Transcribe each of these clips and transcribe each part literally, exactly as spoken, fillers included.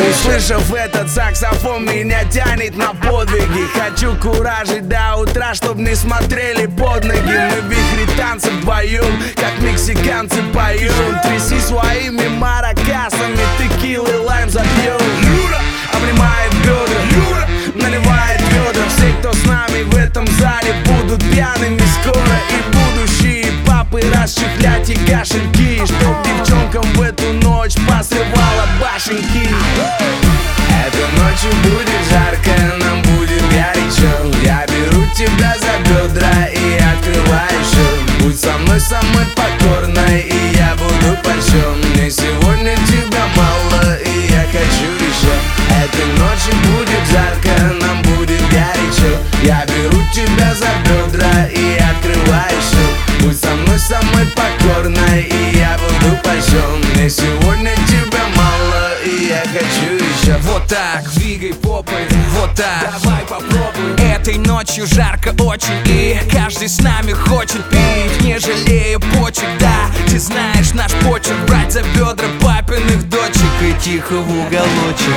Услышав этот саксофон, меня тянет на подвиги. Хочу куражить до утра, чтоб не смотрели под ноги. Мы в вихре танцев поем, как мексиканцы поем. Тряси своими маракасами, текилы, лайм запьем. Юра обнимает бедра, Юра наливает ведра. Все, кто с нами в этом зале, будут пьяными скоро. И будущие папы расчехлять и кошельки, чтоб девчонкам в эту ночь посрывала башенки. Этой ночью будет жарко, нам будет горячо. Я беру тебя за бедра и открываю шоу. Будь со мной самой покорной, и я буду польщен. Мне сегодня тебя мало, и я хочу еще. Этой ночью будет жарко, нам будет горячо. Я беру тебя за бедра и открываю шоу. Будь со мной самой покорной, и я буду польщен. Мне сегодня тебя мало, и я хочу еще. Вот так, двигай попой, вот так, давай попробуй. Этой ночью жарко очень, и каждый с нами хочет пить, не жалея почек. Да, ты знаешь наш почерк, брать за бедра папиных дочек и тихо в уголочек.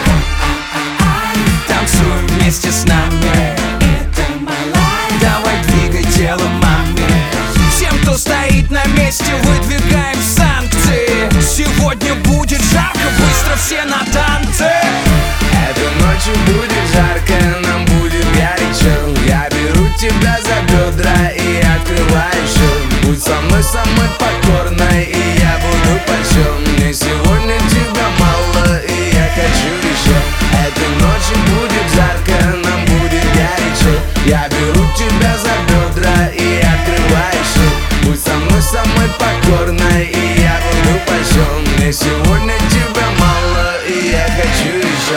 Танцуй вместе с нами, давай двигай тело маме. Всем, кто стоит на месте, выдвигаем санкции. Сегодня будет жарко, быстро все на танцы. Этой ночью будет жарко, нам будет горячо. Я беру тебя за бедра и открываю шоу. Будь со мной самой покорной, и я буду польщен. Мне сегодня тебя мало, и я хочу еще. Этой ночью будет жарко, нам будет горячо. Я беру тебя за бедра и открываю шоу. Будь со мной самой покорной, и я буду польщен. Мне сегодня тебя мало, и я хочу еще.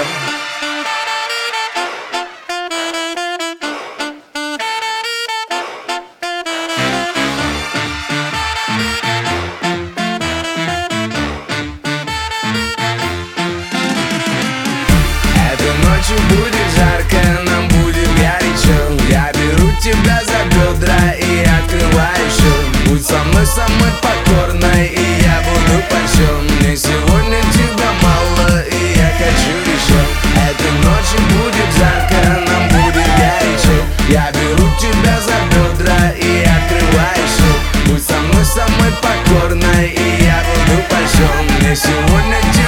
Ночью будет жарко, нам будет горячо. Я беру тебя за бедра и открываю шоу. Будь со мной самой покорной, и я буду польщен. Мне сегодня тебя мало, и я хочу еще. Этой ночью будет жарко, нам будет горячо. Я беру тебя за бедра и открываю шоу. Будь со мной самой покорной, и я буду польщен. Мне сегодня тебя